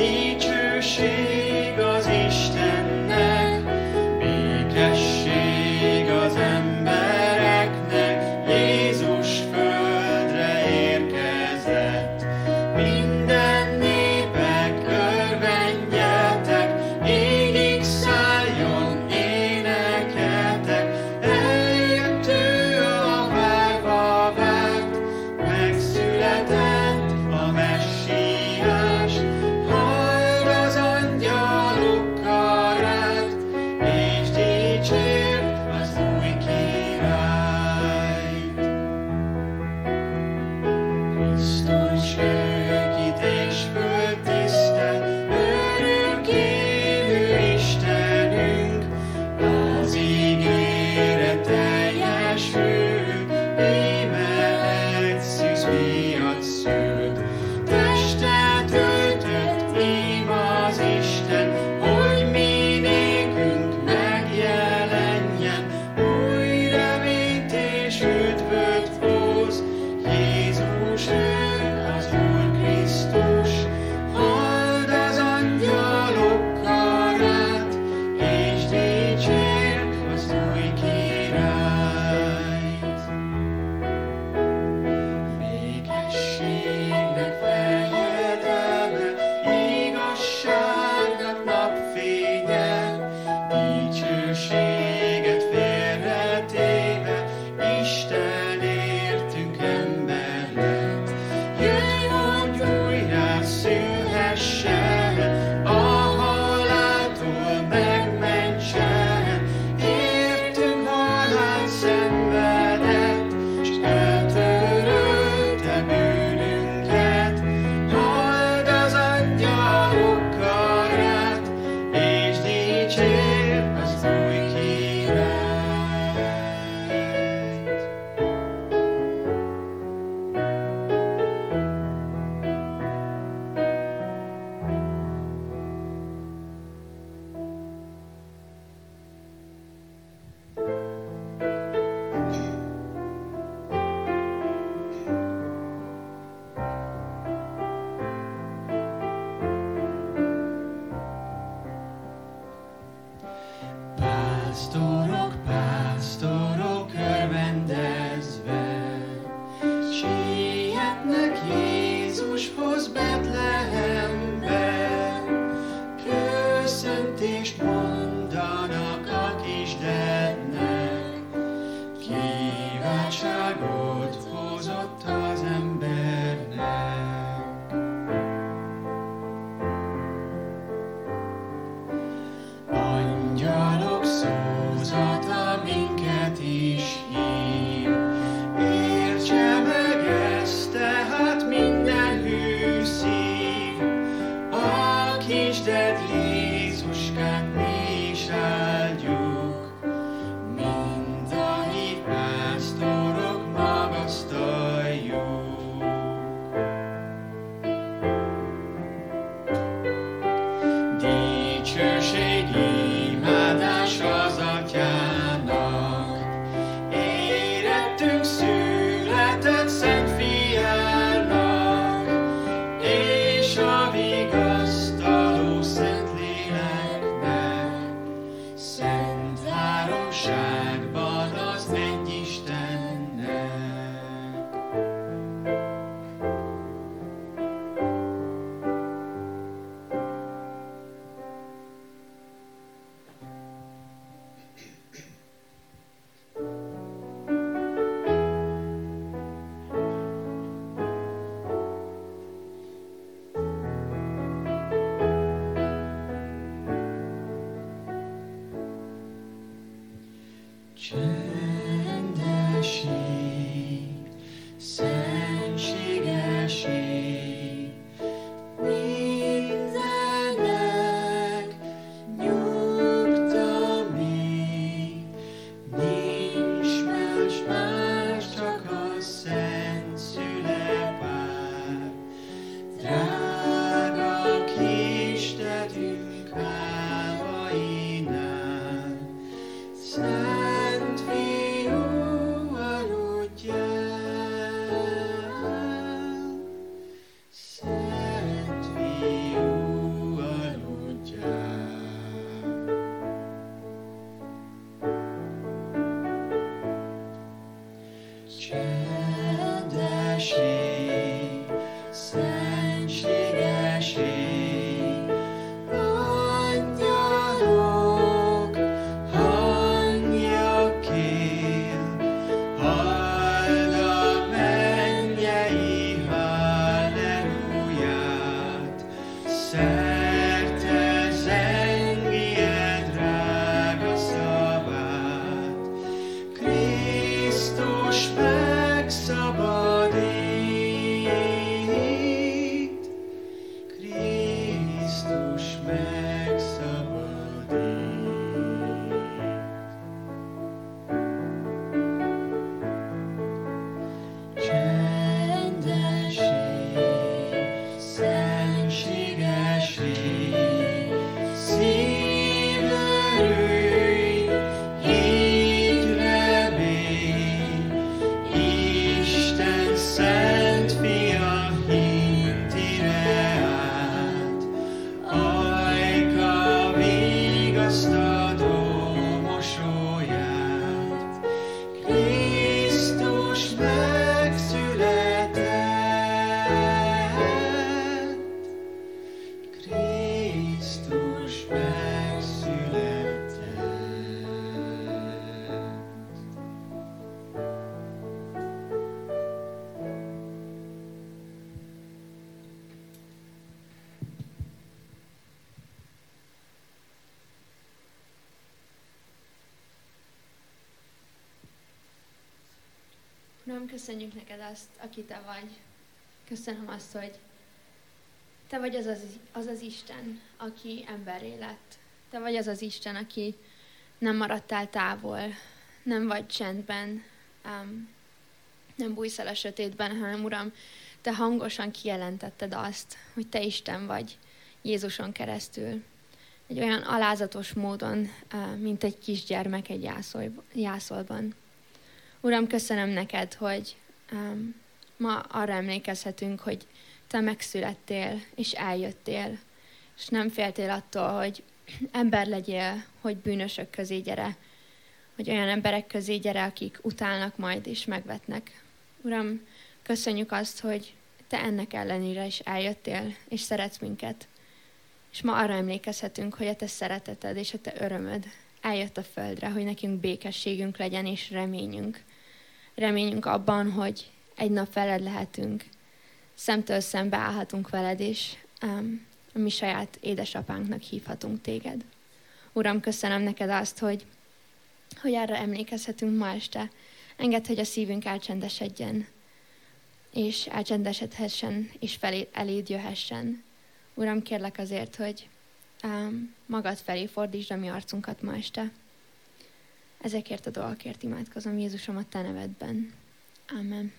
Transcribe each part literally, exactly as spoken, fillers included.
Dicsőség az Istennek, békesség az embereknek, Jézus földre érkezett. Minden népek örvendjetek, égig szálljon énekeltek, eljött ő a várva várt, megszületett a Messiás. Halld az angyalok karát, és dicsérd az új királyt. Krisztus őkit és föltisztel, örök élő Istenünk, az ígéret teljesült, íme egy szűz fiat szült. Testet öltött ím az Isten, hogy mi nékünk megjelenjen, új reményt és üdvöt hoz. Jézus ő az Úr Krisztus, halld az angyalok karát, és dicsérd az új királyt. Békességnek fejedelme, igazságnak napfénye, dicsőséget félretéve, Isten értünk ember lett. Jöjj, hogy újrá szülhessen, a haláltól megmentsen, értünk halált szenvedett, s eltörölte bűnünket. Halld az angyalok karát, és dicsérd az új királyt. Pásztorok, pásztorok örvendezve, sietnek Jézushoz Betlehembe, köszöntést mondanak a kisdednek, kiváltságot hozott az embernek. Angyalok szózata minket is hív, értse meg ezt tehát minden hű szív. A kisded Jézuskát mi is áldjuk, mind a hív pásztorok magasztaljuk. Dicsőség, imádás az Atyának, érettünk született Szent Fiának, és a vigasztaló Szentléleknek, szent háromságban az egy Istennek. Csendesség, szentségesség, mindennek nyugta még, nincs más, más, csak a Szent Szüle vár. Drága kisdedünk ávainál, Szent Szerte zengje drága szavát, Krisztus megszabadít, Krisztus megszabadít. Csendesség, szentségesség, szív örülj, higgy remény, Isten szent fia hittire át, ajka vigasztaló mosolyát, Krisztus megszületett, Krisztus megszületett. Uram, köszönjük neked azt, aki te vagy. Köszönöm azt, hogy te vagy az az, az az Isten, aki emberré lett. Te vagy az az Isten, aki nem maradtál távol, nem vagy csendben, um, nem bújsz el a sötétben, hanem Uram, te hangosan kijelentetted azt, hogy te Isten vagy Jézuson keresztül. Egy olyan alázatos módon, uh, mint egy kisgyermek egy jászol, jászolban. Uram, köszönöm neked, hogy um, ma arra emlékezhetünk, hogy te megszülettél, és eljöttél, és nem féltél attól, hogy ember legyél, hogy bűnösök közé gyere, hogy olyan emberek közé gyere, akik utálnak majd és megvetnek. Uram, köszönjük azt, hogy te ennek ellenére is eljöttél, és szeretsz minket. És ma arra emlékezhetünk, hogy a te szereteted és a te örömöd eljött a földre, hogy nekünk békességünk legyen és reményünk. Reményünk abban, hogy egy nap veled lehetünk, szemtől szembe állhatunk veled, és um, a mi saját édesapánknak hívhatunk téged. Uram, köszönöm neked azt, hogy, hogy erre emlékezhetünk ma este. Engedd, hogy a szívünk elcsendesedjen, és elcsendesedhessen, és felé, eléd jöhessen. Uram, kérlek azért, hogy um, magad felé fordítsd a mi arcunkat ma este. Ezekért a dolgokért imádkozom, Jézusom, a te nevedben. Amen.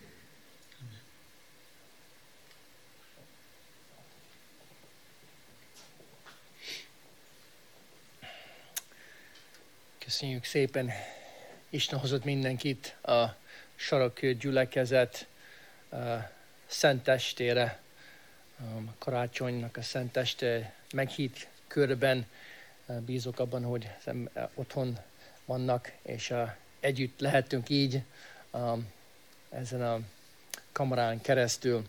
Köszönjük szépen. Isten hozott mindenkit a Sarakkő gyülekezet a szentestére, a karácsonynak a szenteste meghitt körben. Bízok abban, hogy otthon vannak, és uh, együtt lehetünk így um, ezen a kamerán keresztül.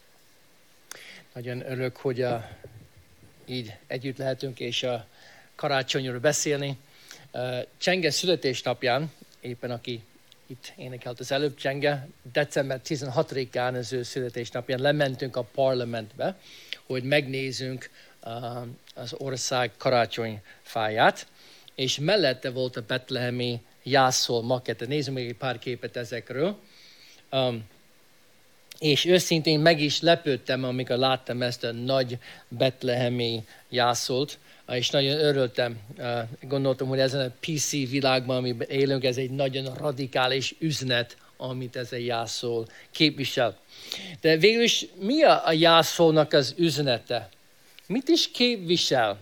Nagyon örülök, hogy uh, így együtt lehetünk, és a uh, karácsonyról beszélni. Uh, Csenge születésnapján, éppen aki itt énekelt az előbb, Csenge, december tizenhatodikán az ő születésnapján lementünk a parlamentbe, hogy megnézzünk uh, az ország karácsonyfáját, és mellette volt a betlehemi jászol makete. Nézzük meg egy pár képet ezekről. Um, és őszintén meg is lepődtem, amikor láttam ezt a nagy betlehemi jászolt, és nagyon örültem. Uh, gondoltam, hogy ezen a pé cé világban, amiben élünk, ez egy nagyon radikális üzenet, amit ez a jászol képvisel. De végül is mi a, a jászolnak az üzenete? Mit is képvisel?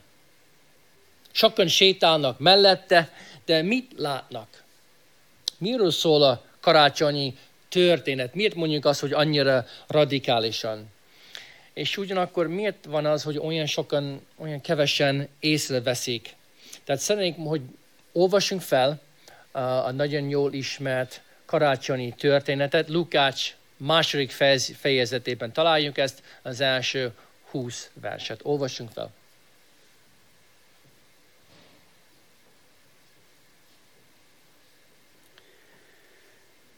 Sokan sétálnak mellette, de mit látnak? Miről szól a karácsonyi történet? Miért mondjuk azt, hogy annyira radikálisan? És ugyanakkor miért van az, hogy olyan sokan, olyan kevesen észreveszik? Tehát szeretnénk, hogy olvassunk fel a, a nagyon jól ismert karácsonyi történetet. Lukács második fejezetében találjuk ezt, az első húsz verset. Olvassunk fel.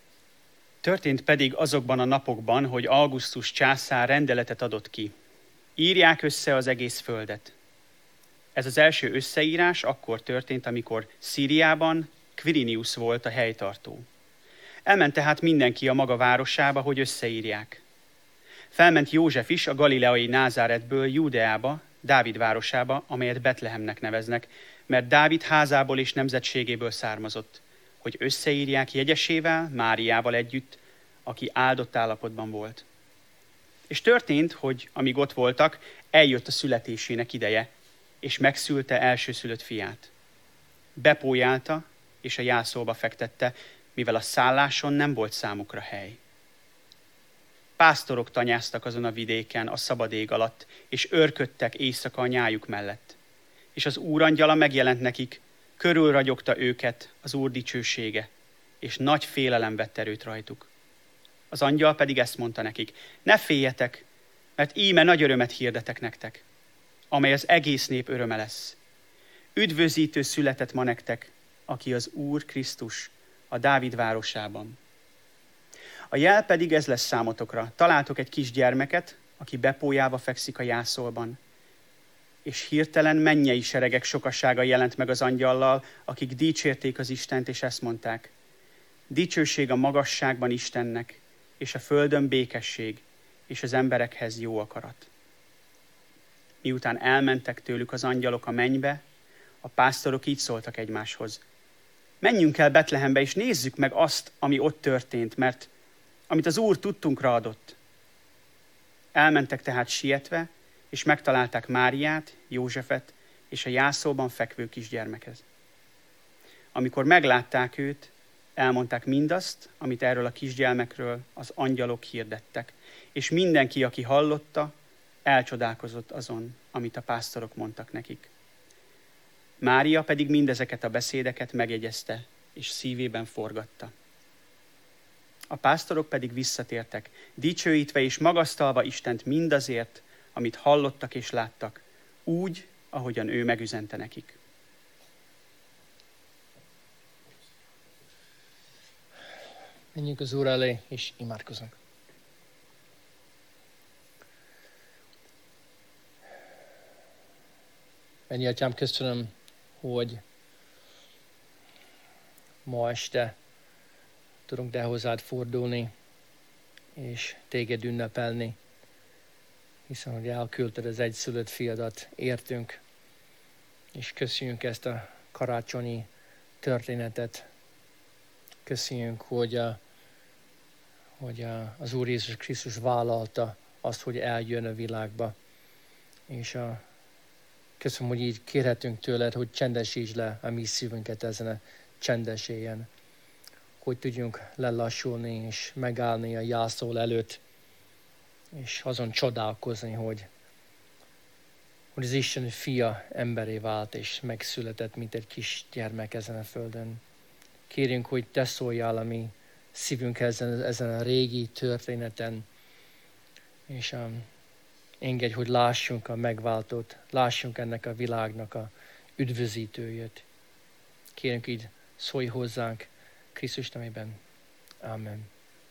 Történt pedig azokban a napokban, hogy Augustus császár rendeletet adott ki. írják össze az egész földet. Ez az első összeírás akkor történt, amikor Szíriában Quirinius volt a helytartó. Elment tehát mindenki a maga városába, hogy összeírják. Felment József is a galileai Názáretből Júdeába, Dávid városába, amelyet Betlehemnek neveznek, mert Dávid házából és nemzetségéből származott, hogy összeírják jegyesével, Máriával együtt, aki áldott állapotban volt. És történt, hogy amíg ott voltak, eljött a születésének ideje, és megszülte elsőszülött fiát. Bepójálta, és a jászolba fektette, mivel a szálláson nem volt számukra hely. Pásztorok tanyáztak azon a vidéken a szabad ég alatt, és őrködtek éjszaka a nyájuk mellett. És az Úr angyala megjelent nekik, körülragyogta őket az Úr dicsősége, és nagy félelem vett erőt rajtuk. Az angyal pedig ezt mondta nekik, ne féljetek, mert íme nagy örömet hirdetek nektek, amely az egész nép öröme lesz. Üdvözítő született ma nektek, aki az Úr Krisztus, a Dávid városában. A jel pedig ez lesz számotokra. Találtok egy kis gyermeket, aki bepójálva fekszik a jászolban. És hirtelen mennyei seregek sokassága jelent meg az angyallal, akik dicsérték az Istent, és ezt mondták. Dicsőség a magasságban Istennek, és a földön békesség, és az emberekhez jó akarat. Miután elmentek tőlük az angyalok a mennybe, a pásztorok így szóltak egymáshoz. Menjünk el Betlehembe, és nézzük meg azt, ami ott történt, mert amit az Úr tudtunkra adott. Elmentek tehát sietve, és megtalálták Máriát, Józsefet és a jászolban fekvő kisgyermeket. Amikor meglátták őt, elmondták mindazt, amit erről a kisgyermekről az angyalok hirdettek, és mindenki, aki hallotta, elcsodálkozott azon, amit a pásztorok mondtak nekik. Mária pedig mindezeket a beszédeket megjegyezte, és szívében forgatta. A pásztorok pedig visszatértek, dicsőítve és magasztalva Istent mindazért, amit hallottak és láttak, úgy, ahogyan ő megüzente nekik. Menjünk az Úr elé, és imádkozunk. Mennyi Atyám, köszönöm, hogy ma este tudunk te hozzád fordulni, és téged ünnepelni, hiszen hogy elküldted az egyszülött fiadat értünk, és köszönjük ezt a karácsonyi történetet. Köszönjük, hogy, a, hogy a, az Úr Jézus Krisztus vállalta azt, hogy eljön a világba. És a, köszönöm, hogy így kérhetünk tőled, hogy csendesítsd le a mi szívünket ezen a csendes éjjel, hogy tudjunk lelassulni és megállni a jászol előtt, és azon csodálkozni, hogy, hogy az Isten fia emberé vált, és megszületett, mint egy kis gyermek ezen a földön. Kérjünk, hogy te szóljál a mi szívünkhez ezen, ezen a régi történeten, és um, engedj, hogy lássunk a megváltót, lássunk ennek a világnak a üdvözítőjét. Kérjünk, így szólj hozzánk Krisztus nevében. Amen.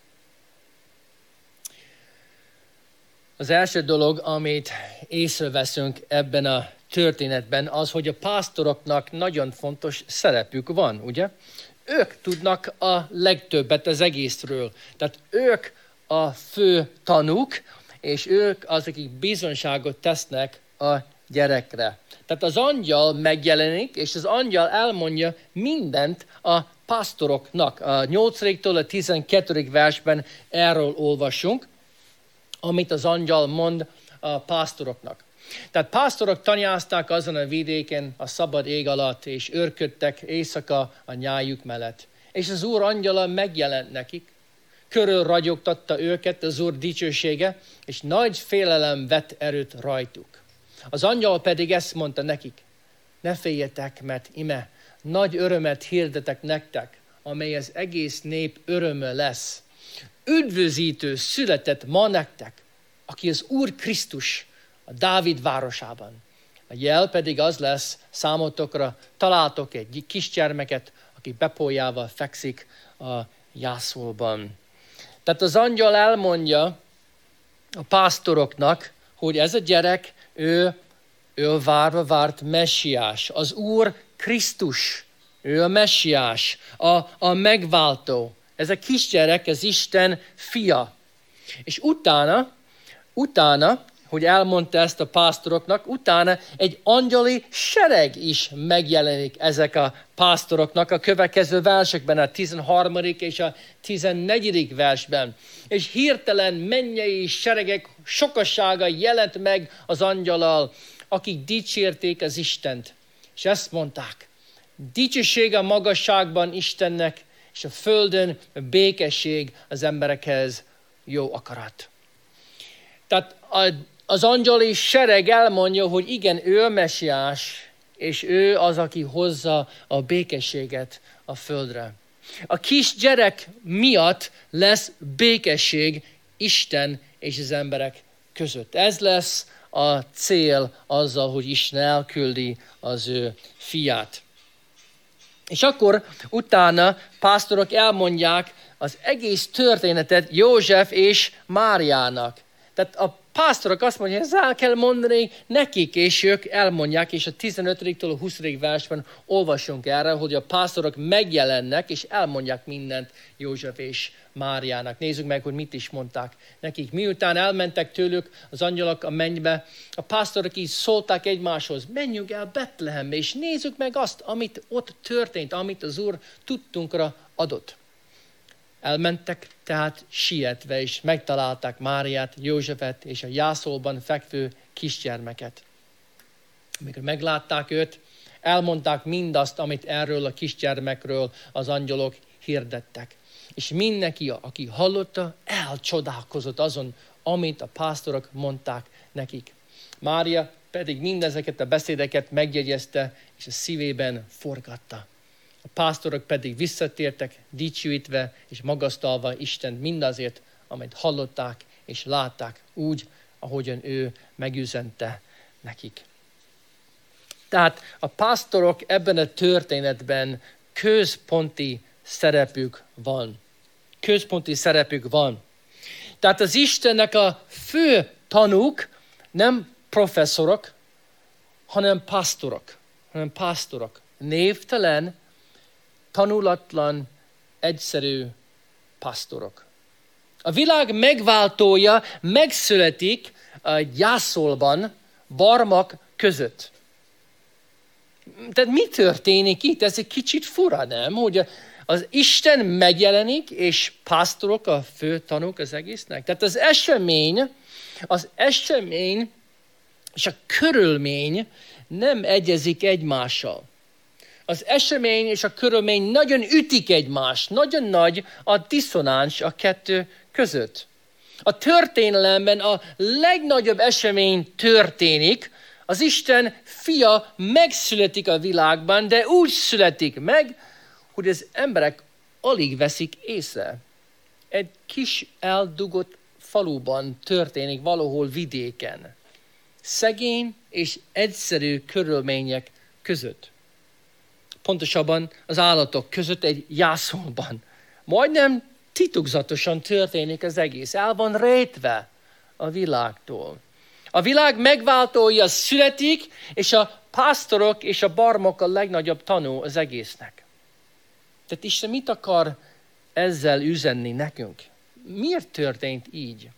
Az első dolog, amit észreveszünk ebben a történetben, az, hogy a pásztoroknak nagyon fontos szerepük van, ugye? Ők tudnak a legtöbbet az egészről. Tehát ők a fő tanúk, és ők azok, akik bizonyságot tesznek a gyerekre. Tehát az angyal megjelenik, és az angyal elmondja mindent a pásztoroknak. A nyolcadiktól a tizenkettedik versben erről olvasunk, amit az angyal mond a pásztoroknak. Tehát pásztorok tanyázták azon a vidéken a szabad ég alatt, és őrködtek éjszaka a nyájuk mellett. És az Úr angyala megjelent nekik, körülragyogtatta őket az Úr dicsősége, és nagy félelem vett erőt rajtuk. Az angyal pedig ezt mondta nekik, ne féljetek, mert ime, nagy örömet hirdetek nektek, amely az egész nép öröme lesz. Üdvözítő született ma nektek, aki az Úr Krisztus a Dávid városában. A jel pedig az lesz számotokra, találtok egy kisgyermeket, aki bepójával fekszik a jászolban. Tehát az angyal elmondja a pásztoroknak, hogy ez a gyerek, ő, ő a várva várt messiás, az Úr Krisztus, ő a messiás, a, a megváltó. Ez a kisgyerek, ez Isten fia. És utána, utána, hogy elmondta ezt a pásztoroknak, utána egy angyali sereg is megjelenik ezek a pásztoroknak a következő versekben, a tizenharmadik és a tizennegyedik versben. És hirtelen mennyei seregek sokasága jelent meg az angyallal, akik dicsérték az Istent. És ezt mondták, dicsőség a magasságban Istennek, és a földön békesség az emberekhez jó akarat. Tehát az angyali sereg elmondja, hogy igen, ő a messiás, és ő az, aki hozza a békességet a földre. A kis gyerek miatt lesz békesség Isten és az emberek között. Ez lesz a cél azzal, hogy Isten elküldi az ő fiát. És akkor utána pásztorok elmondják az egész történetet József és Máriának. Tehát a pásztorok azt mondják, hogy ezt el kell mondani nekik, és ők elmondják, és a tizenötödiktől a huszadik versben olvasunk erre, hogy a pásztorok megjelennek, és elmondják mindent József és Máriának. Nézzük meg, hogy mit is mondták nekik. Miután elmentek tőlük az angyalok a mennybe, a pásztorok így szólták egymáshoz, menjünk el Betlehembe, és nézzük meg azt, amit ott történt, amit az Úr tudtunkra adott. Elmentek tehát sietve, és megtalálták Máriát, Józsefet és a jászolban fekvő kisgyermeket. Amikor meglátták őt, elmondták mindazt, amit erről a kisgyermekről az angyalok hirdettek. És mindenki, aki hallotta, elcsodálkozott azon, amit a pásztorok mondták nekik. Mária pedig mindezeket a beszédeket megjegyezte, és a szívében forgatta. A pásztorok pedig visszatértek, dicsőítve és magasztalva Istent mindazért, amit hallották és látták, úgy, ahogyan ő megüzente nekik. Tehát a pásztorok ebben a történetben központi szerepük van. Központi szerepük van. Tehát az Istennek a fő tanúk nem professzorok, hanem pásztorok. Hanem pásztorok. Névtelen, tanulatlan, egyszerű pásztorok. A világ megváltója megszületik a jászolban, barmak között. Tehát mi történik itt? Ez egy kicsit fura, nem? Hogy az Isten megjelenik, és pásztorok a fő tanúk az egésznek. Tehát az esemény, az esemény és a körülmény nem egyezik egymással. Az esemény és a körülmény nagyon ütik egymást, nagyon nagy a diszonáns a kettő között. A történelemben a legnagyobb esemény történik, az Isten fia megszületik a világban, de úgy születik meg, hogy az emberek alig veszik észre. Egy kis eldugott faluban történik valahol vidéken. Szegény és egyszerű körülmények között. Pontosabban az állatok között egy jászolban. Majdnem titokzatosan történik az egész. El van rejtve a világtól. A világ megváltója születik, és a pásztorok és a barmok a legnagyobb tanú az egésznek. Tehát Isten mit akar ezzel üzenni nekünk? Miért történt így?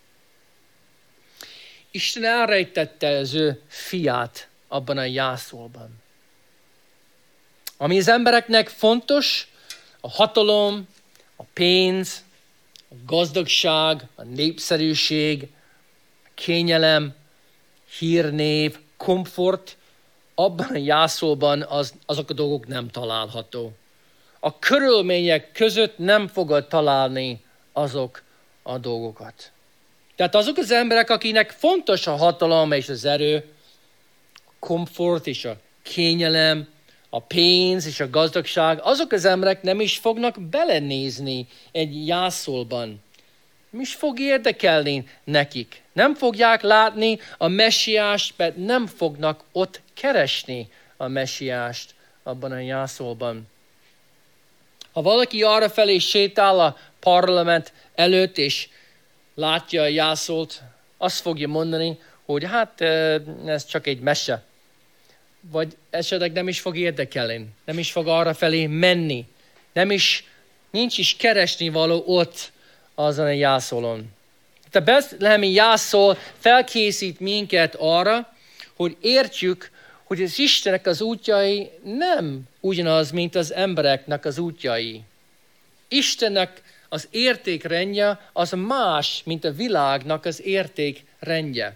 Isten elrejtette az ő fiát abban a jászolban. Ami az embereknek fontos, a hatalom, a pénz, a gazdagság, a népszerűség, a kényelem, hírnév, komfort, abban a jászolban az, azok a dolgok nem található. A körülmények között nem fogod találni azok a dolgokat. Tehát azok az emberek, akinek fontos a hatalom és az erő, a komfort és a kényelem, a pénz és a gazdagság, azok az emberek nem is fognak belenézni egy jászolban. Nem is fog érdekelni nekik. Nem fogják látni a messiást, mert nem fognak ott keresni a messiást abban a jászolban. Ha valaki arra felé sétál a parlament előtt, és látja a jászolt, azt fogja mondani, hogy hát ez csak egy mese. Vagy esetleg nem is fog érdekelni, nem is fog arra felé menni, nem is, nincs is keresni való ott azon a jászolon. A betlehemi jászol felkészít minket arra, hogy értjük, hogy az Istennek az útjai nem ugyanaz, mint az embereknek az útjai. Istennek az értékrendje az más, mint a világnak az értékrendje.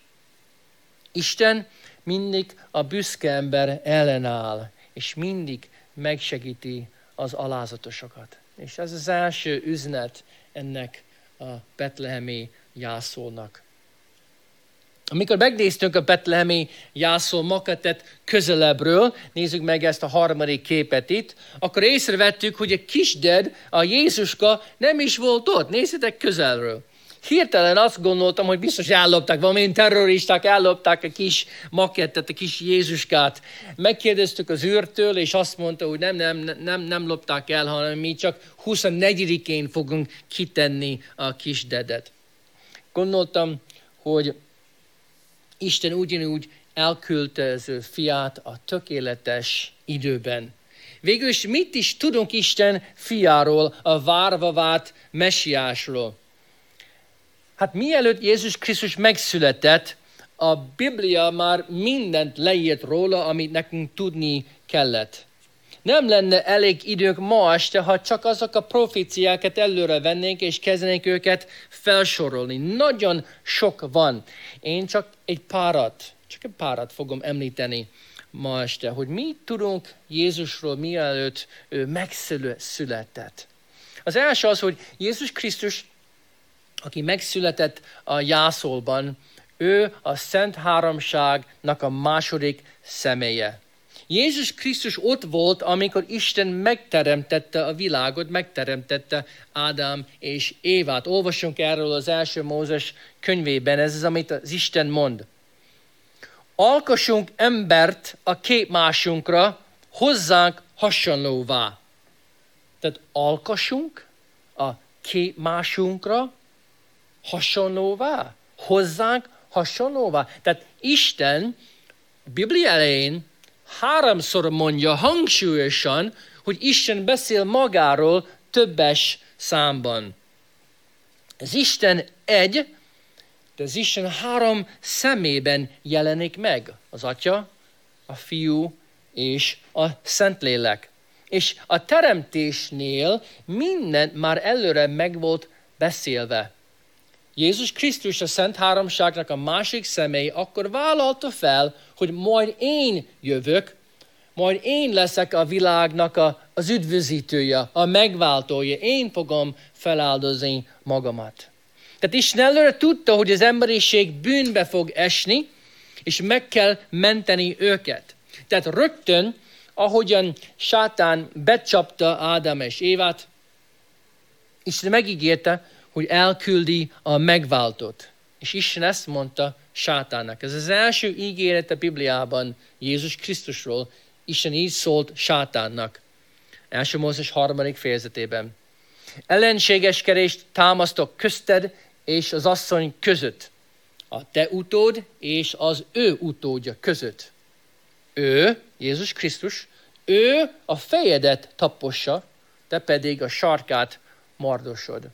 Isten mindig a büszke ember ellenáll, és mindig megsegíti az alázatosokat. És ez az első üzenet ennek a betlehemi jászolnak. Amikor megnéztünk a betlehemi jászol makettet közelebbről, nézzük meg ezt a harmadik képet itt, akkor észrevettük, hogy a kisded, a Jézuska nem is volt ott. Nézzétek közelről. Hirtelen azt gondoltam, hogy biztos ellopták, valamilyen terroristák ellopták a kis makettet, a kis Jézuskát. Megkérdeztük az őrtől, és azt mondta, hogy nem, nem, nem, nem lopták el, hanem mi csak huszonnegyedikén fogunk kitenni a kisdedet. Gondoltam, hogy Isten ugyanúgy elküldte az ő fiát a tökéletes időben. Végül is mit is tudunk Isten fiáról, a várva várt messiásról? Hát mielőtt Jézus Krisztus megszületett, a Biblia már mindent leírt róla, amit nekünk tudni kellett. Nem lenne elég időnk ma este, ha csak azok a proféciákat előre vennénk, és kezdenénk őket felsorolni. Nagyon sok van. Én csak egy párat, csak egy párat fogom említeni ma este, hogy mi tudunk Jézusról, mielőtt ő megszületett. Az első az, hogy Jézus Krisztus, aki megszületett a jászolban, ő a Szent Háromságnak a második személye. Jézus Krisztus ott volt, amikor Isten megteremtette a világot, megteremtette Ádám és Évát. Olvassunk erről az első Mózes könyvében, ez az, amit az Isten mond. Alkossunk embert a képmásunkra, hozzánk hasonlóvá. Tehát alkossunk a képmásunkra, hasonlóvá, hozzánk hasonlóvá. Tehát Isten a Biblia elején háromszor mondja hangsúlyosan, hogy Isten beszél magáról többes számban. Az Isten egy, de az Isten három szemében jelenik meg. Az Atya, a Fiú és a Szentlélek. És a teremtésnél mindent már előre meg volt beszélve. Jézus Krisztus, a Szent Háromságnak a másik személy akkor vállalta fel, hogy majd én jövök, majd én leszek a világnak a, az üdvözítője, a megváltója. Én fogom feláldozni magamat. Tehát Isten előre tudta, hogy az emberiség bűnbe fog esni, és meg kell menteni őket. Tehát rögtön, ahogyan sátán becsapta Ádám és Évát, Isten megígérte, hogy elküldi a megváltót. És Isten ezt mondta sátánnak. Ez az első ígéret a Bibliában Jézus Krisztusról. Isten így szólt sátánnak. Első Mózes harmadik fejezetében. Ellenségeskedést támasztok közted és az asszony között. A te utód és az ő utódja között. Ő, Jézus Krisztus, ő a fejedet tapossa, te pedig a sarkát mardosod.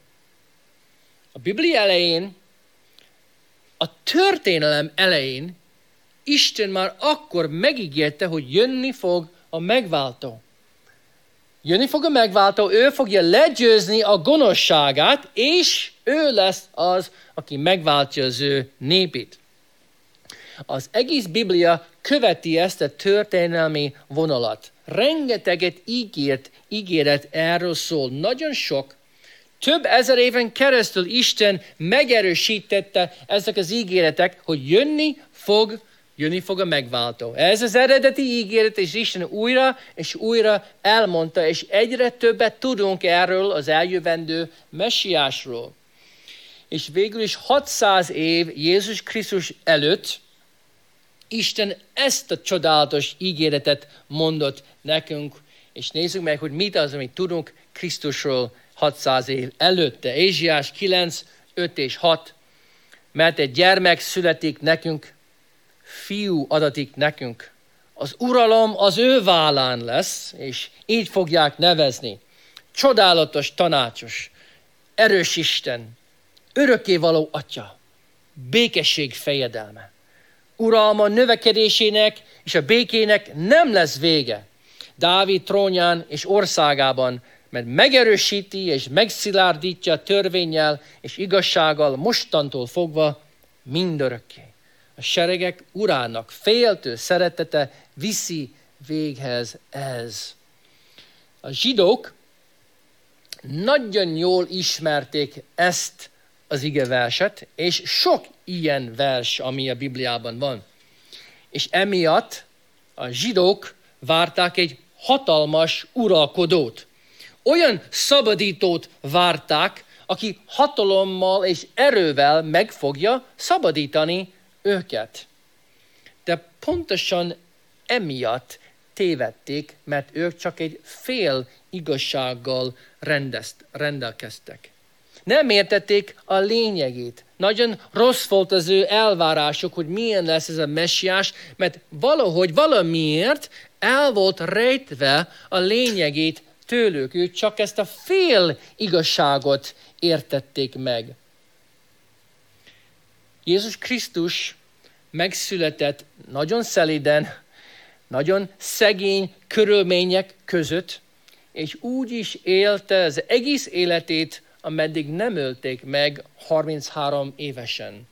A Biblia elején, a történelem elején Isten már akkor megígérte, hogy jönni fog a megváltó. Jönni fog a megváltó, ő fogja legyőzni a gonoszságát, és ő lesz az, aki megváltja az ő népét. Az egész Biblia követi ezt a történelmi vonalat. Rengeteget ígért, ígéret erről szól, nagyon sok. Több ezer éven keresztül Isten megerősítette ezek az ígéretek, hogy jönni fog, jönni fog a megváltó. Ez az eredeti ígéret, és Isten újra és újra elmondta, és egyre többet tudunk erről az eljövendő messiásról. És végül is hatszáz év Jézus Krisztus előtt Isten ezt a csodálatos ígéretet mondott nekünk, és nézzük meg, hogy mit az, amit tudunk Krisztusról hatszáz év előtte. Ézsaiás kilenc, öt és hat. mert egy gyermek születik nekünk, fiú adatik nekünk. Az uralom az ő vállán lesz, és így fogják nevezni. Csodálatos tanácsos, erős Isten, örökkévaló Atya, békesség fejedelme. Uralma növekedésének és a békének nem lesz vége Dávid trónján és országában, mert megerősíti és megszilárdítja a törvénnyel és igazsággal mostantól fogva mindörökké. A seregek urának féltő szeretete viszi véghez ez. A zsidók nagyon jól ismerték ezt az igeverset, és sok ilyen vers, ami a Bibliában van. És emiatt a zsidók várták egy hatalmas uralkodót. Olyan szabadítót várták, aki hatalommal és erővel meg fogja szabadítani őket. De pontosan emiatt tévedték, mert ők csak egy fél igazsággal rendezt, rendelkeztek. Nem értették a lényegét. Nagyon rossz volt az ő elvárásuk, hogy milyen lesz ez a messiás, mert valahogy, valamiért el volt rejtve a lényegét tőlük. Ők csak ezt a fél igazságot értették meg. Jézus Krisztus megszületett nagyon szelíden, nagyon szegény körülmények között, és úgy is élte az egész életét, ameddig nem ölték meg harminchárom évesen.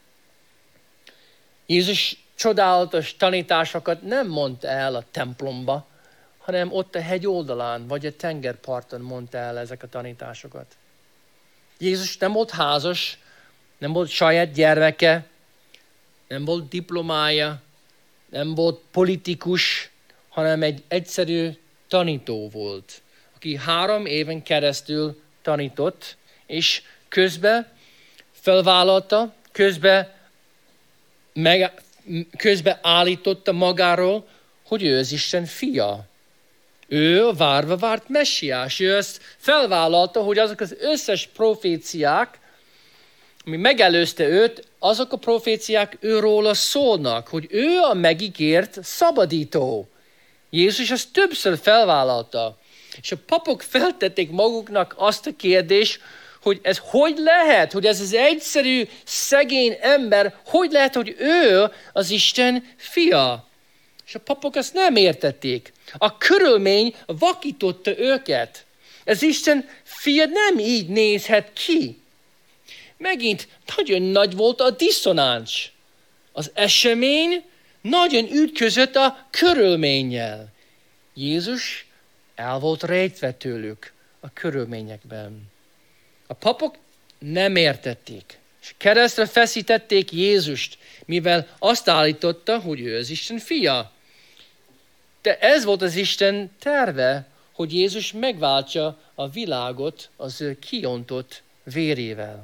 Jézus csodálatos tanításokat nem mondta el a templomba, hanem ott a hegy oldalán, vagy a tengerparton mondta el ezek a tanításokat. Jézus nem volt házas, nem volt saját gyermeke, nem volt diplomája, nem volt politikus, hanem egy egyszerű tanító volt, aki három éven keresztül tanított, és közben felvállalta, közben, meg, közben állította magáról, hogy ő az Isten fia. Ő a várva várt messiás. Ő ezt felvállalta, hogy azok az összes proféciák, ami megelőzte őt, azok a proféciák őróla szólnak, hogy ő a megígért szabadító. Jézus ezt többször felvállalta. És a papok feltették maguknak azt a kérdést, hogy ez hogy lehet, hogy ez az egyszerű, szegény ember, hogy lehet, hogy ő az Isten fia. És a papok ezt nem értették. A körülmény vakította őket. Az Isten fia nem így nézhet ki. Megint nagyon nagy volt a diszonánc. Az esemény nagyon ütközött a körülménnyel. Jézus el volt rejtve tőlük a körülményekben. A papok nem értették, és keresztre feszítették Jézust, mivel azt állította, hogy ő az Isten fia. De ez volt az Isten terve, hogy Jézus megváltsa a világot az ő kiontott vérével.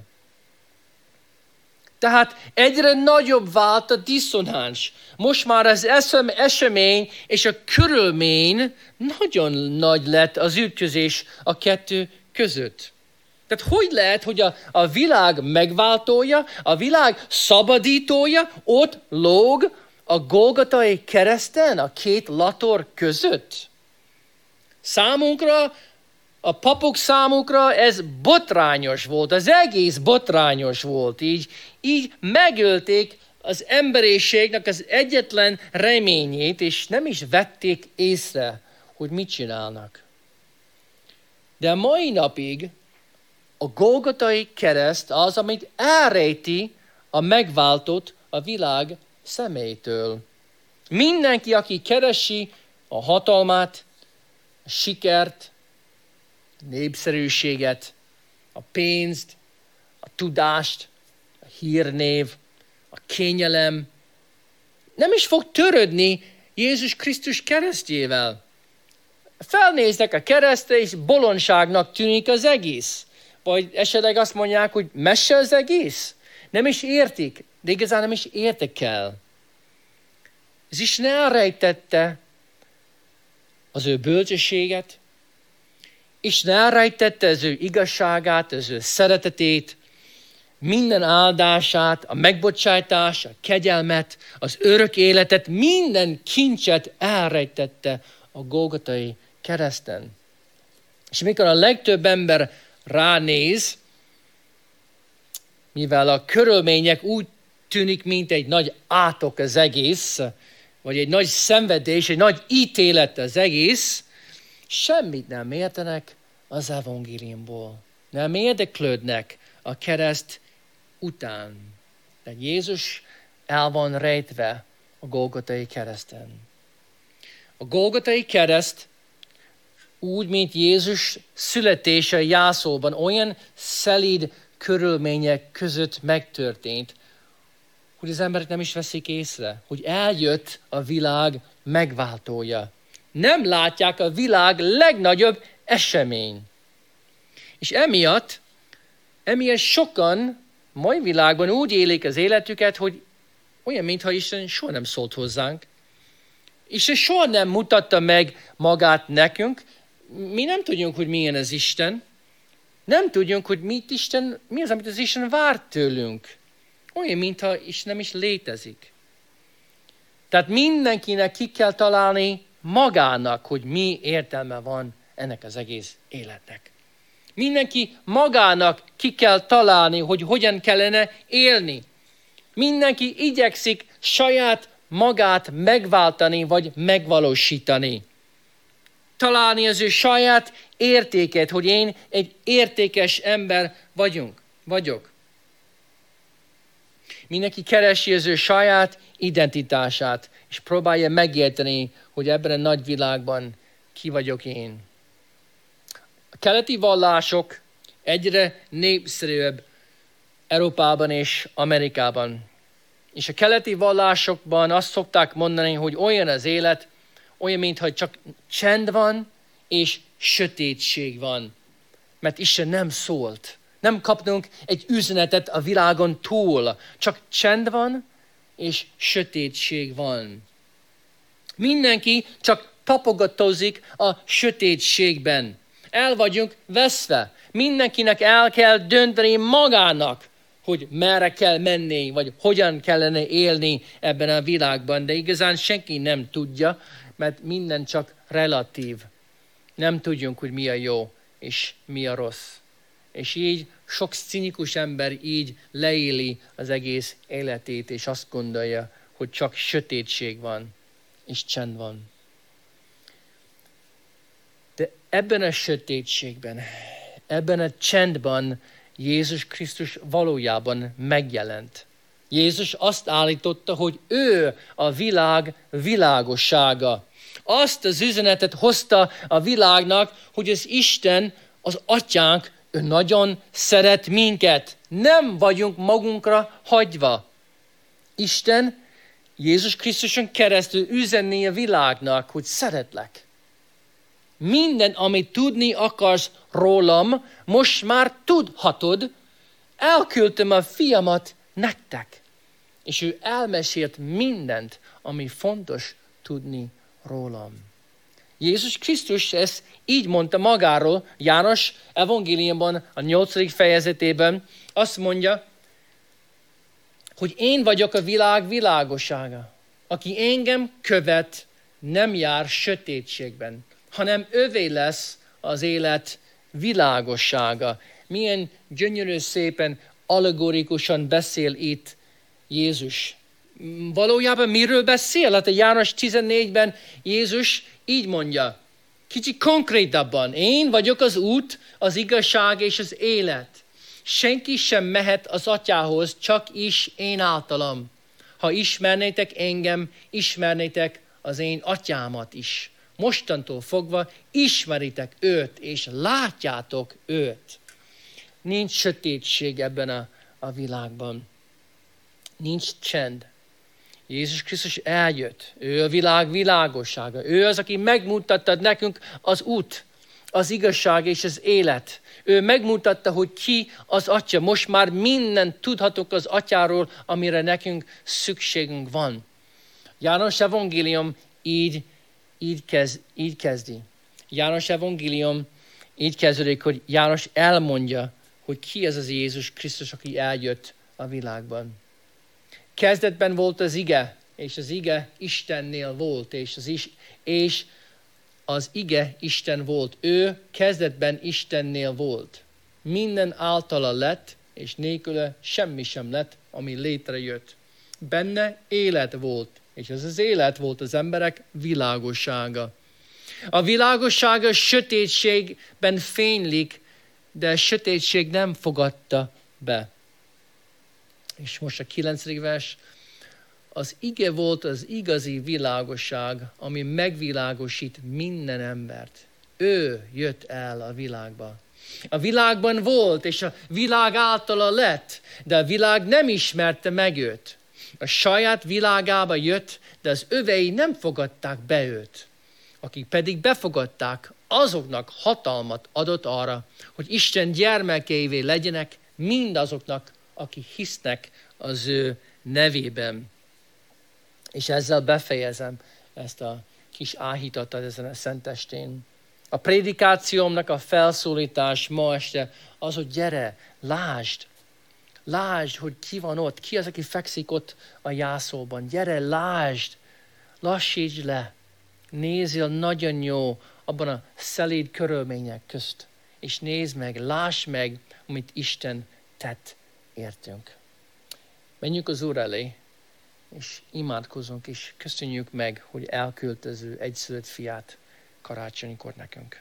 Tehát egyre nagyobb vált a diszonáns. Most már az esemény és a körülmény nagyon nagy lett az ütközés a kettő között. Tehát hogy lehet, hogy a, a világ megváltója, a világ szabadítója ott lóg a Golgotai kereszten, a két lator között? Számunkra, a papok számukra ez botrányos volt, az egész botrányos volt. Így, így megölték az emberiségnek az egyetlen reményét, és nem is vették észre, hogy mit csinálnak. De a mai napig a Golgotai kereszt az, amit elrejti a megváltott a világ személytől. Mindenki, aki keresi a hatalmát, a sikert, a népszerűséget, a pénzt, a tudást, a hírnév, a kényelem, nem is fog törődni Jézus Krisztus keresztjével. Felnéznek a keresztre, és bolondságnak tűnik az egész. Vagy esetleg azt mondják, hogy mese az egész. Nem is értik, de igazán nem is érdekel. Ez Isten elrejtette az ő bölcsességet, Isten elrejtette az ő igazságát, az ő szeretetét, minden áldását, a megbocsátást, a kegyelmet, az örök életet, minden kincset elrejtette a Golgotai kereszten. És mikor a legtöbb ember ránéz, mivel a körülmények úgy tűnik, mint egy nagy átok az egész, vagy egy nagy szenvedés, egy nagy ítélet az egész, semmit nem értenek az evangéliumból. Nem érdeklődnek a kereszt után. De Jézus el van rejtve a Golgotai kereszten. A Golgotai kereszt úgy, mint Jézus születése Jászolban, olyan szelíd körülmények között megtörtént, hogy az emberek nem is veszik észre, hogy eljött a világ megváltója. Nem látják a világ legnagyobb esemény. És emiatt, emiatt sokan mai világban úgy élik az életüket, hogy olyan, mintha Isten soha nem szólt hozzánk. Isten soha nem mutatta meg magát nekünk. Mi nem tudjuk, hogy milyen az Isten. Nem tudjuk, hogy mit Isten, mi az, amit az Isten vár tőlünk. Olyan, mintha Isten nem is létezik. Tehát mindenkinek ki kell találni magának, hogy mi értelme van ennek az egész életnek. Mindenki magának ki kell találni, hogy hogyan kellene élni. Mindenki igyekszik saját magát megváltani, vagy megvalósítani. Találni az ő saját értéket, hogy én egy értékes ember vagyunk, vagyok. Mindenki keresi az ő saját identitását, és próbálja megérteni, hogy ebben a nagy világban ki vagyok én. A keleti vallások egyre népszerűbb Európában és Amerikában. És a keleti vallásokban azt szokták mondani, hogy olyan az élet, olyan, mintha csak csend van és sötétség van. Mert Isten nem szólt. Nem kapnunk egy üzenetet a világon túl. Csak csend van és sötétség van. Mindenki csak tapogatózik a sötétségben. El vagyunk veszve. Mindenkinek el kell dönteni magának, hogy merre kell menni, vagy hogyan kellene élni ebben a világban. De igazán senki nem tudja, mert minden csak relatív. Nem tudjunk, hogy mi a jó, és mi a rossz. És így sok cinikus ember így leéli az egész életét, és azt gondolja, hogy csak sötétség van, és csend van. De ebben a sötétségben, ebben a csendben Jézus Krisztus valójában megjelent. Jézus azt állította, hogy ő a világ világossága. Azt az üzenetet hozta a világnak, hogy az Isten, az Atyánk, ő nagyon szeret minket. Nem vagyunk magunkra hagyva. Isten Jézus Krisztuson keresztül üzenné a világnak, hogy szeretlek. Minden, amit tudni akarsz rólam, most már tudhatod. Elküldtem a fiamat nektek. És ő elmesélt mindent, ami fontos tudni rólam. Jézus Krisztus ezt így mondta magáról, János evangéliumban, a nyolcadik fejezetében, azt mondja, hogy én vagyok a világ világossága. Aki engem követ, nem jár sötétségben, hanem övé lesz az élet világossága. Milyen gyönyörű szépen, allegorikusan beszél itt Jézus. Valójában miről beszél? Hát a János tizennégyben Jézus így mondja, kicsit konkrétabban, én vagyok az út, az igazság és az élet. Senki sem mehet az Atyához, csak is én általam. Ha ismernétek engem, ismernétek az én Atyámat is. Mostantól fogva ismeritek őt, és látjátok őt. Nincs sötétség ebben a, a világban. Nincs csend. Jézus Krisztus eljött. Ő a világ világossága. Ő az, aki megmutatta nekünk az út, az igazság és az élet. Ő megmutatta, hogy ki az Atya. Most már mindent tudhatok az Atyáról, amire nekünk szükségünk van. János evangélium így, így, kezd, így kezdi. János evangélium így kezdődik, hogy János elmondja hogy ki ez az Jézus Krisztus, aki eljött a világban. Kezdetben volt az ige, és az ige Istennél volt, és az, is, és az ige Isten volt. Ő kezdetben Istennél volt. Minden általa lett, és nélküle semmi sem lett, ami létrejött. Benne élet volt, és ez az élet volt az emberek világossága. A világossága sötétségben fénylik, de a sötétség nem fogadta be. És most a kilencedik vers. Az ige volt az igazi világosság, ami megvilágosít minden embert. Ő jött el a világba. A világban volt, és a világ általa lett, de a világ nem ismerte meg őt. A saját világába jött, de az övei nem fogadták be őt. Akik pedig befogadták, azoknak hatalmat adott arra, hogy Isten gyermekeivé legyenek mindazoknak, akik hisznek az ő nevében. És ezzel befejezem ezt a kis áhítatot ezen a szentestén. A prédikációmnak a felszólítás ma este az, hogy gyere, lásd, lásd, hogy ki van ott, ki az, aki fekszik ott a jászolban. Gyere, lásd, lassíts le, nézzél nagyon jó abban a szelíd körülmények közt, és nézd meg, láss meg, amit Isten tett értünk. Menjünk az Úr elé, és imádkozunk, és köszönjük meg, hogy elküldte az ő egyszülött fiát karácsonykor nekünk.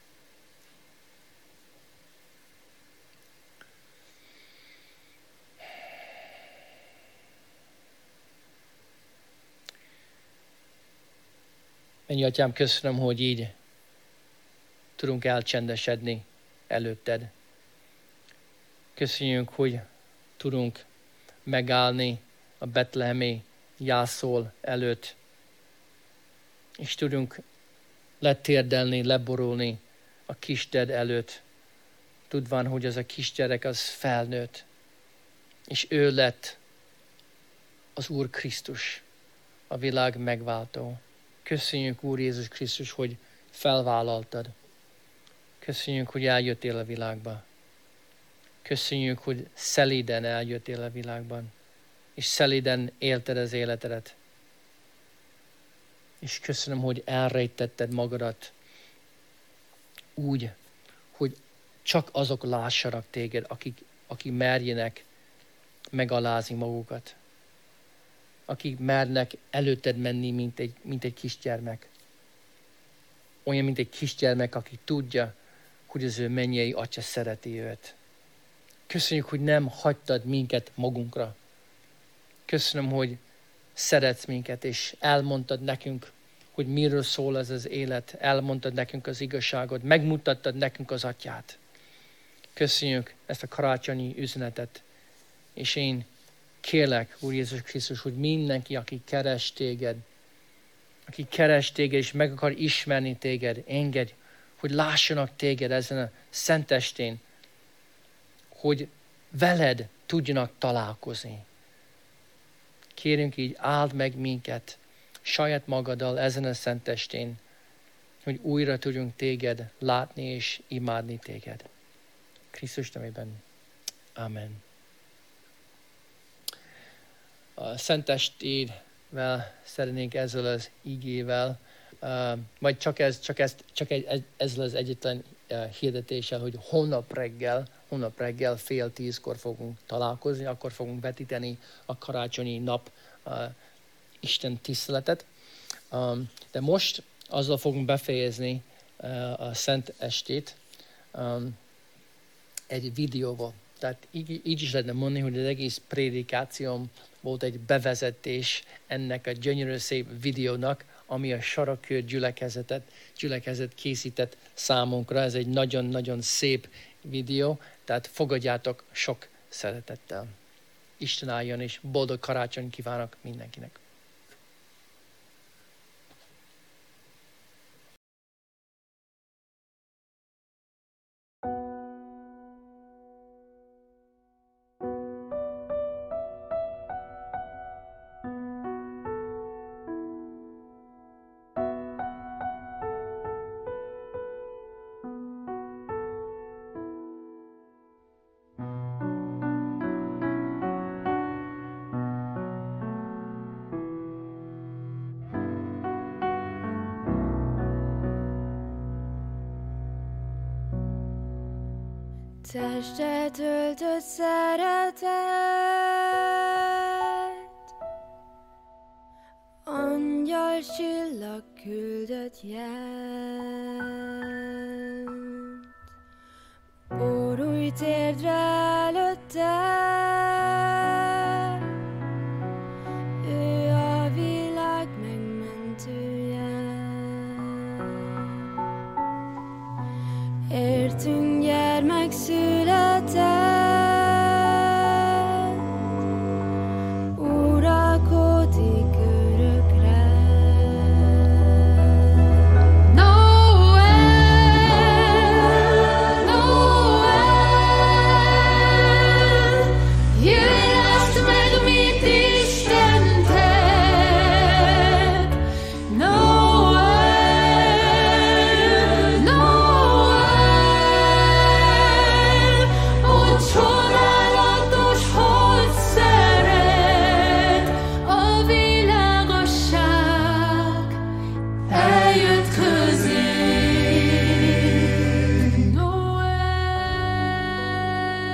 Mennyi Atyám, köszönöm, hogy így tudunk elcsendesedni előtted. Köszönjük, hogy tudunk megállni a betlehemi jászol előtt, és tudunk letérdelni, leborulni a kisded előtt, tudván, hogy az a kisgyerek az felnőtt, és ő lett az Úr Krisztus, a világ megváltó. Köszönjük, Úr Jézus Krisztus, hogy felvállaltad. Köszönjük, hogy eljöttél a világba. Köszönjük, hogy szelíden eljöttél a világban, és szelíden élted az életedet. És köszönöm, hogy elrejtetted magadat úgy, hogy csak azok lássanak téged, akik, akik merjenek megalázni magukat. Akik mernek előtted menni, mint egy, mint egy kisgyermek. Olyan, mint egy kisgyermek, aki tudja, hogy az ő mennyei Atya szereti őt. Köszönjük, hogy nem hagytad minket magunkra. Köszönöm, hogy szeretsz minket, és elmondtad nekünk, hogy miről szól ez az élet. Elmondtad nekünk az igazságot, megmutattad nekünk az Atyát. Köszönjük ezt a karácsonyi üzenetet, és én kérlek, Úr Jézus Krisztus, hogy mindenki, aki keres téged, aki keres téged, és meg akar ismerni téged, engedj, hogy lássanak téged ezen a szentestén, hogy veled tudjanak találkozni. Kérünk így, áld meg minket saját magaddal ezen a szentestén, hogy újra tudjunk téged látni és imádni téged. Krisztus nevében. Amen. A szentestével szeretnénk ezzel az igével, uh, majd csak, ez, csak, ez, csak egy, ezzel az egyetlen uh, hirdetéssel, hogy holnap reggel, holnap reggel fél tízkor fogunk találkozni, akkor fogunk vetíteni a karácsonyi nap uh, Isten tiszteletet. Um, de most azzal fogunk befejezni uh, a szent estét um, egy videóval. Tehát így, így is lehetne mondani, hogy az egész prédikációm volt egy bevezetés ennek a gyönyörű szép videónak, ami a Sarakkör gyülekezetet, gyülekezet készített számunkra. Ez egy nagyon-nagyon szép videó, tehát fogadjátok sok szeretettel. Isten álljon, és boldog karácsony kívánok mindenkinek. Testet öltött szeretet, angyal csillag küldött jelt. Borulj térdre előtte, ő a világ megmentője. Értünk gyermek született, uralkodik örökre. Noel, Noel, jöjj, lásd meg, mit Isten tett. Noel, Noel, ó csodálatos, hogy szeret a világosság, eljött közénk. Noel.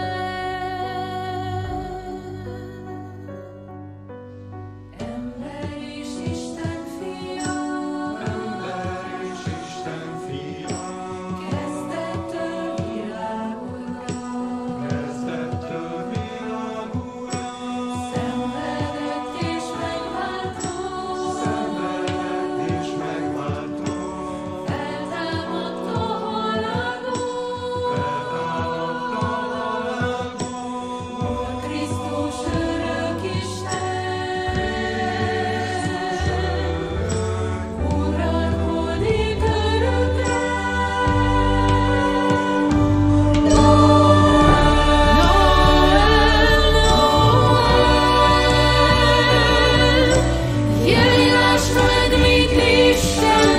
Ember és Isten fia, Ember és Isten fia, kezdettől világ ura, kezdettől világ ura, szenvedett és megváltó, szenvedett és megváltó, feltámadt a halálból, feltámadt a halálból, Krisztus örök Isten, uralkodik örökre. Jöjj, lásd meg, mit Isten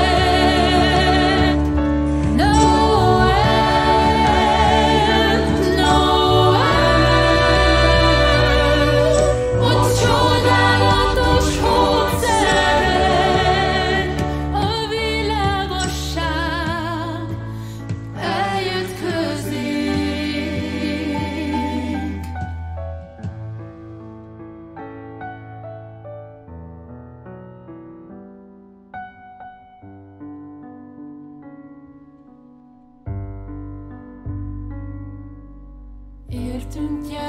tett. Noel, Noel, ott csodálatos, hogy szeret a világosság, eljött közénk. Értünk